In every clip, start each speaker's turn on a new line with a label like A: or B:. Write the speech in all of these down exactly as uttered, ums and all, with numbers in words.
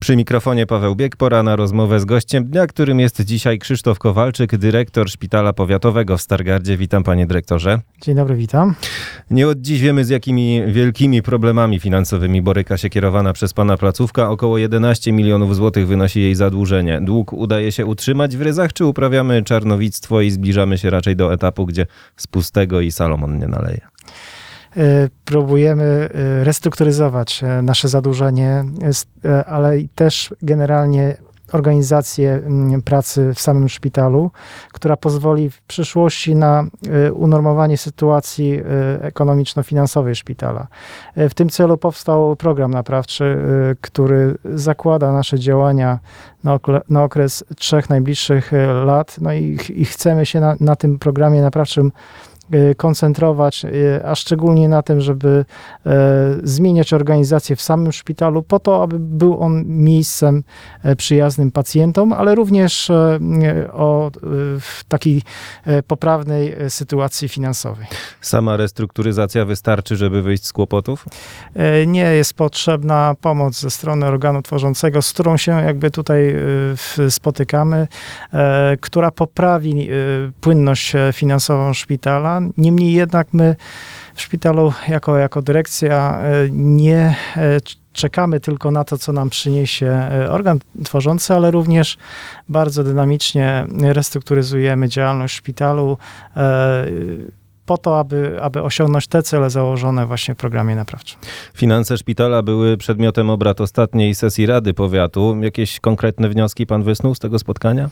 A: Przy mikrofonie Paweł Bieg, pora na rozmowę z gościem dnia, którym jest dzisiaj Krzysztof Kowalczyk, dyrektor Szpitala Powiatowego w Stargardzie. Witam, panie dyrektorze.
B: Dzień dobry, witam.
A: Nie od dziś wiemy, z jakimi wielkimi problemami finansowymi boryka się kierowana przez pana placówka. Około jedenaście milionów złotych wynosi jej zadłużenie. Dług udaje się utrzymać w ryzach, czy uprawiamy czarnowictwo i zbliżamy się raczej do etapu, gdzie z pustego i Salomon nie naleje?
B: Próbujemy restrukturyzować nasze zadłużenie, ale też generalnie organizację pracy w samym szpitalu, która pozwoli w przyszłości na unormowanie sytuacji ekonomiczno-finansowej szpitala. W tym celu powstał program naprawczy, który zakłada nasze działania na, okre, na okres trzech najbliższych lat. No i, i chcemy się na, na tym programie naprawczym koncentrować, a szczególnie na tym, żeby e, zmieniać organizację w samym szpitalu po to, aby był on miejscem przyjaznym pacjentom, ale również e, o w takiej e, poprawnej sytuacji finansowej.
A: Sama restrukturyzacja wystarczy, żeby wyjść z kłopotów?
B: E, nie jest potrzebna pomoc ze strony organu tworzącego, z którą się jakby tutaj e, spotykamy, e, która poprawi e, płynność finansową szpitala. Niemniej jednak my w szpitalu jako, jako dyrekcja nie czekamy tylko na to, co nam przyniesie organ tworzący, ale również bardzo dynamicznie restrukturyzujemy działalność szpitalu po to, aby, aby osiągnąć te cele założone właśnie w programie naprawczym.
A: Finanse szpitala były przedmiotem obrad ostatniej sesji Rady Powiatu. Jakieś konkretne wnioski pan wysnuł z tego spotkania?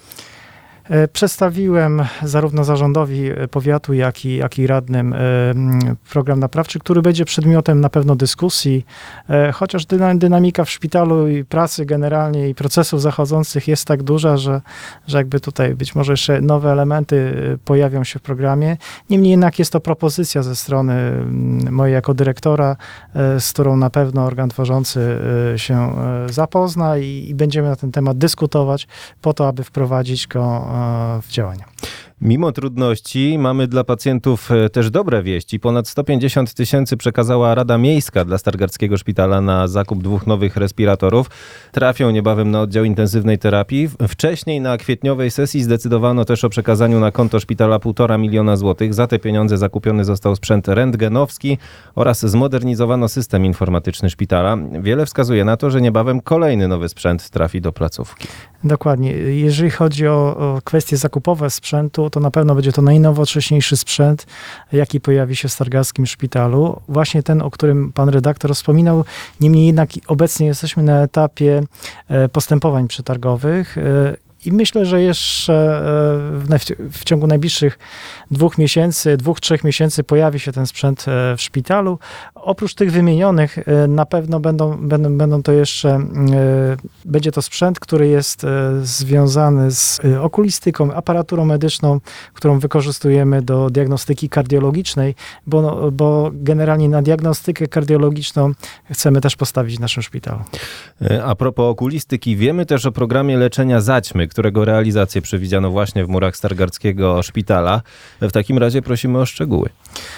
B: Przedstawiłem zarówno zarządowi powiatu, jak i, jak i radnym program naprawczy, który będzie przedmiotem na pewno dyskusji, chociaż dynamika w szpitalu i pracy generalnie i procesów zachodzących jest tak duża, że, że jakby tutaj być może jeszcze nowe elementy pojawią się w programie. Niemniej jednak jest to propozycja ze strony mojej jako dyrektora, z którą na pewno organ tworzący się zapozna i, i będziemy na ten temat dyskutować po to, aby wprowadzić go w działania.
A: Mimo trudności mamy dla pacjentów też dobre wieści. Ponad sto pięćdziesiąt tysięcy przekazała Rada Miejska dla Stargardzkiego Szpitala na zakup dwóch nowych respiratorów. Trafią niebawem na oddział intensywnej terapii. Wcześniej na kwietniowej sesji zdecydowano też o przekazaniu na konto szpitala półtora miliona złotych. Za te pieniądze zakupiony został sprzęt rentgenowski oraz zmodernizowano system informatyczny szpitala. Wiele wskazuje na to, że niebawem kolejny nowy sprzęt trafi do placówki.
B: Dokładnie. Jeżeli chodzi o, o kwestie zakupowe sprzętu, to na pewno będzie to najnowocześniejszy sprzęt, jaki pojawi się w Stargardzkim Szpitalu. Właśnie ten, o którym pan redaktor wspominał. Niemniej jednak obecnie jesteśmy na etapie postępowań przetargowych i myślę, że jeszcze w, w ciągu najbliższych dwóch miesięcy, dwóch, trzech miesięcy pojawi się ten sprzęt w szpitalu. Oprócz tych wymienionych na pewno będą, będą, będą to jeszcze, będzie to sprzęt, który jest związany z okulistyką, aparaturą medyczną, którą wykorzystujemy do diagnostyki kardiologicznej, bo, bo generalnie na diagnostykę kardiologiczną chcemy też postawić w naszym szpitalu.
A: A propos okulistyki, wiemy też o programie leczenia zaćmy, którego realizację przewidziano właśnie w murach Stargardzkiego Szpitala. W takim razie prosimy o szczegóły.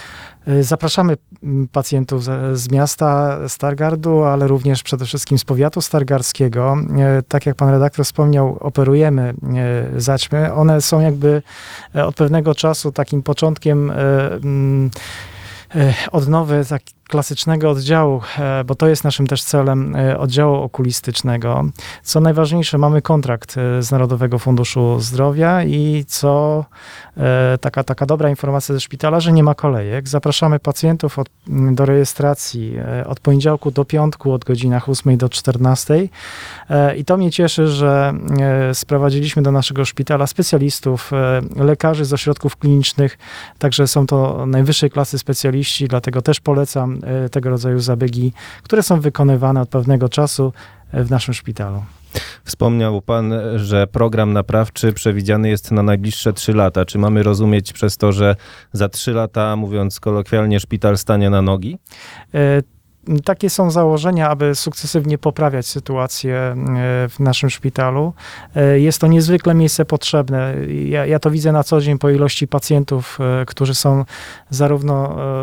B: Zapraszamy pacjentów z, z miasta Stargardu, ale również przede wszystkim z powiatu stargardzkiego. Tak jak pan redaktor wspomniał, operujemy zaćmy. One są jakby od pewnego czasu takim początkiem odnowy tak klasycznego oddziału, bo to jest naszym też celem, oddziału okulistycznego. Co najważniejsze, mamy kontrakt z Narodowego Funduszu Zdrowia i co taka, taka dobra informacja ze szpitala, że nie ma kolejek. Zapraszamy pacjentów od, do rejestracji od poniedziałku do piątku od godzinach ósmej do czternastej i to mnie cieszy, że sprowadziliśmy do naszego szpitala specjalistów, lekarzy z ośrodków klinicznych, także są to najwyższej klasy specjaliści, dlatego też polecam tego rodzaju zabiegi, które są wykonywane od pewnego czasu w naszym szpitalu.
A: Wspomniał pan, że program naprawczy przewidziany jest na najbliższe trzy lata. Czy mamy rozumieć przez to, że za trzy lata, mówiąc kolokwialnie, szpital stanie na nogi?
B: Takie są założenia, aby sukcesywnie poprawiać sytuację w naszym szpitalu. Jest to niezwykle miejsce potrzebne. Ja, ja to widzę na co dzień po ilości pacjentów, którzy są zarówno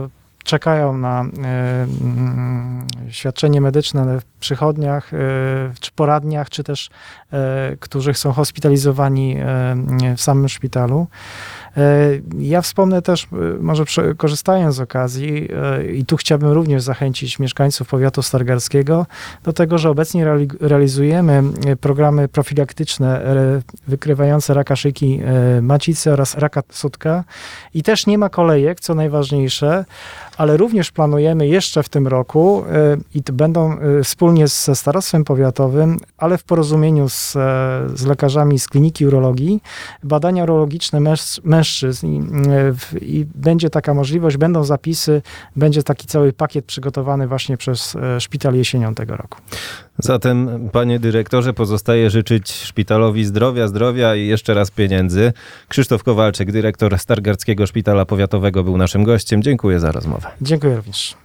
B: czekają na świadczenie medyczne w przychodniach, czy poradniach, czy też którzy są hospitalizowani w samym szpitalu. Ja wspomnę też, może korzystając z okazji, i tu chciałbym również zachęcić mieszkańców powiatu stargardzkiego do tego, że obecnie realizujemy programy profilaktyczne wykrywające raka szyjki macicy oraz raka sutka i też nie ma kolejek, co najważniejsze, ale również planujemy jeszcze w tym roku i to będą wspólnie ze starostwem powiatowym, ale w porozumieniu z, z lekarzami z kliniki urologii, badania urologiczne męż, mężczyzn i, i będzie taka możliwość, będą zapisy, będzie taki cały pakiet przygotowany właśnie przez szpital jesienią tego roku.
A: Zatem, panie dyrektorze, pozostaje życzyć szpitalowi zdrowia, zdrowia i jeszcze raz pieniędzy. Krzysztof Kowalczyk, dyrektor Stargardzkiego Szpitala Powiatowego, był naszym gościem. Dziękuję za rozmowę.
B: Dziękuję również.